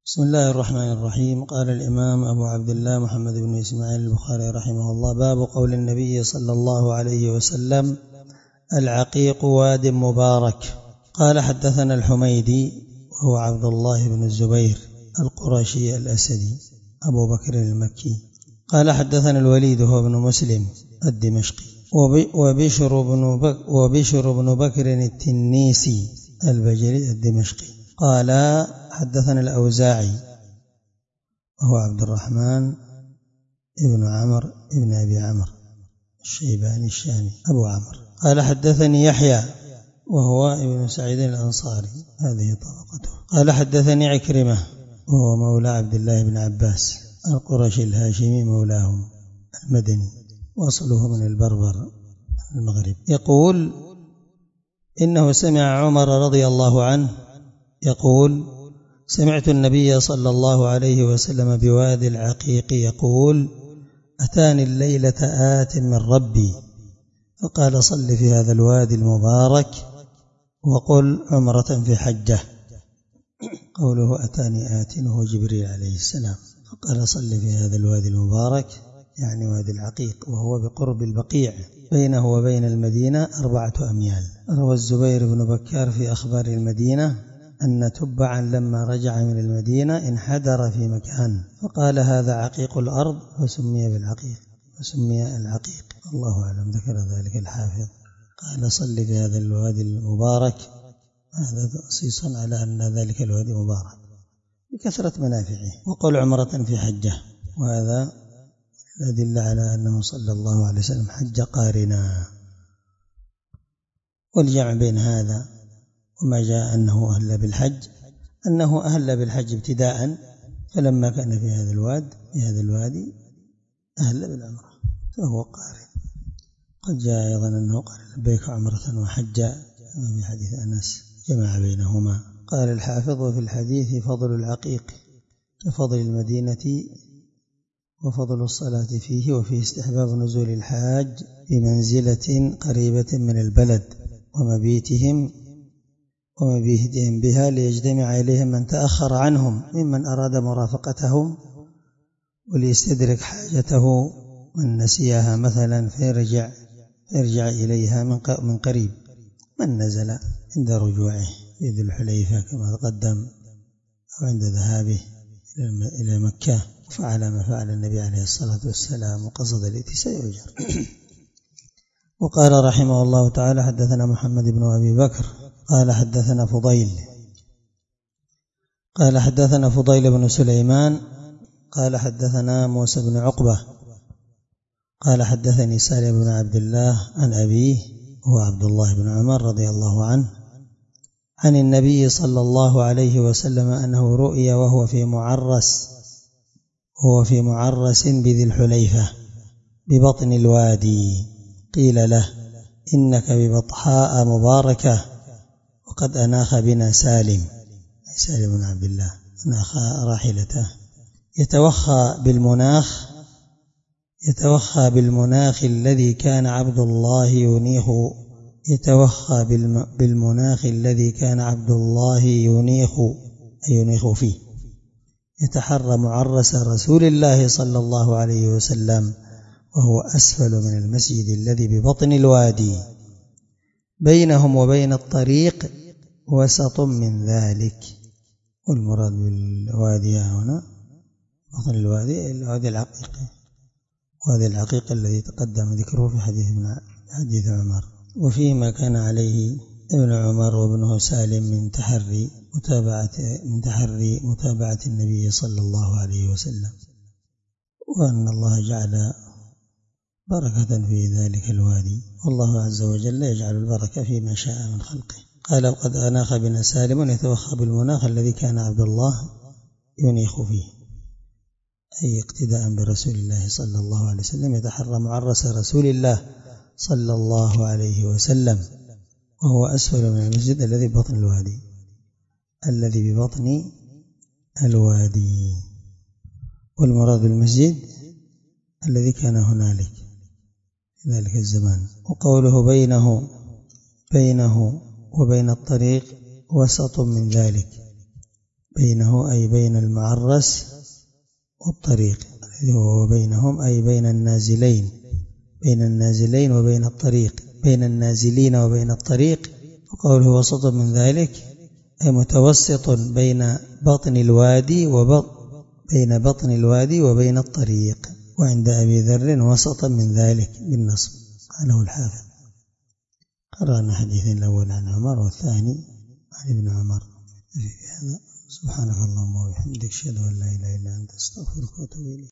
بسم الله الرحمن الرحيم. قال الإمام أبو عبد الله محمد بن إسماعيل البخاري رحمه الله: باب قول النبي صلى الله عليه وسلم: العقيق واد مبارك. قال: حدثنا الحميدي وهو عبد الله بن الزبير القرشي الأسدي أبو بكر المكي. قال: حدثنا الوليد هو ابن مسلم الدمشقي وبشر بن بكر التنيسي البجلي الدمشقي. قال: حدثنا الأوزاعي وهو عبد الرحمن ابن عمرو ابن أبي عمرو الشيباني الشامي أبو عمرو. قال: حدثني يحيى وهو ابن سعيد الأنصاري، هذه طبقته. قال: حدثني عكرمة وهو مولى عبد الله بن عباس القرشي الهاشمي مولاهم المدني، وأصله من البربر المغرب، يقول: إنه سمع عمر رضي الله عنه يقول: سمعت النبي صلى الله عليه وسلم بوادي العقيق يقول: أتاني الليلة آت من ربي فقال: صل في هذا الوادي المبارك وقل عمرة في حجة. قوله أتاني آت وهو جبريل عليه السلام، فقال: صل في هذا الوادي المبارك، يعني وادي العقيق، وهو بقرب البقيع بينه وبين المدينة 4 أميال. روى الزبير بن بكار في أخبار المدينة أن تبعا لما رجع من المدينة انحدر في مكان فقال: هذا عقيق الأرض، فسمي بالعقيق وسمي العقيق. الله أعلم. ذكر ذلك الحافظ. قال: صل في هذا الوادي المبارك، هذا تأصيصا على أن ذلك الوادي مبارك بكثرة منافعه، وقل عمرة في حجة، وهذا الأدلة على أنه صلى الله عليه وسلم حج قارنا. والجمع بين هذا وما جاء أنه أهل بالحج، أنه أهل بالحج ابتداء، فلما كان في هذا الوادي أهل بالعمرة فهو قارن. قد جاء أيضا أنه قال: لبيك عمرة وحجا، في حديث أنس جمع بينهما. قال الحافظ: وفي الحديث فضل العقيق كفضل المدينة وفضل الصلاة فيه، وفيه استحباب نزول الحاج بمنزلة قريبة من البلد ومبيتهم بها ليجتمع إليهم من تأخر عنهم ممن أراد مرافقتهم، وليستدرك حاجته من نسيها مثلا فيرجع إليها من قريب، من نزل عند رجوعه في ذي الحليفة كما تقدم، أو عند ذهابه إلى مكة، فعل ما فعل النبي عليه الصلاة والسلام وقصد الاتي يؤجر. وقال رحمه الله تعالى: حدثنا محمد بن أبي بكر قال: حدثنا فضيل بن سليمان قال: حدثنا موسى بن عقبة قال: حدثني سالم بن عبد الله عن أبيه هو عبد الله بن عمر رضي الله عنه عن النبي صلى الله عليه وسلم أنه رؤي وهو في معرس بذي الحليفة ببطن الوادي، قيل له: إنك ببطحاء مباركة، وقد أناخ بنا سالم بن عبد الله، أناخ راحلته، يتوخى بالمناخ الذي كان عبد الله ينيخ فيه، يتحرى معرس رسول الله صلى الله عليه وسلم، وهو أسفل من المسجد الذي ببطن الوادي، بينهم وبين الطريق وسط من ذلك. والمراد بالوادي هنا بطن الوادي العقيق الذي تقدم ذكره في حديث عمر. وفيه ما كان عليه ابن عمر وابنه سالم من تحري متابعة النبي صلى الله عليه وسلم، وأن الله جعل بركة في ذلك الوادي، والله عز وجل يجعل البركة فيما شاء من خلقه. قال: وقد أناخ بنا سالم يتوخى بالمناخ الذي كان عبد الله ينيخ فيه، أي اقتداء برسول الله صلى الله عليه وسلم، يتحرى معرس رسول الله صلى الله عليه وسلم، وهو أسفل من المسجد الذي ببطن الوادي. والمراد بالمسجد الذي كان هنالك في ذلك الزمان. وقوله بينه وبين الطريق وسط من ذلك، بينه أي بين المعرس والطريق، وهو بينهم أي بين النازلين، بين النازلين وبين الطريق، بين النازلين وبين الطريق. وقوله وسط من ذلك أي متوسط بين بطن الوادي وبين الطريق. وعند أبي ذر وسطا من ذلك بالنصب قاله الحافظ. قرأنا حديث الأول عن عمر والثاني عن ابن عمر في هذا. سبحانك اللهم وبحمدك أشهد أن لا إله إلا أنت أستغفرك وأتوب إليك.